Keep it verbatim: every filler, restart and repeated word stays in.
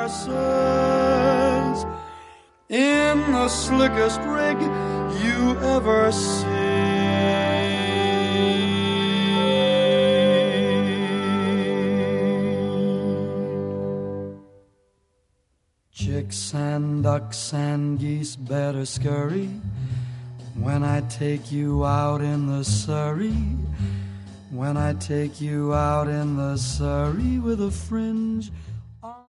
horses in the slickest rig you ever see. Chicks and ducks and geese better scurry when I take you out in the Surrey, when I take you out in the Surrey with a fringe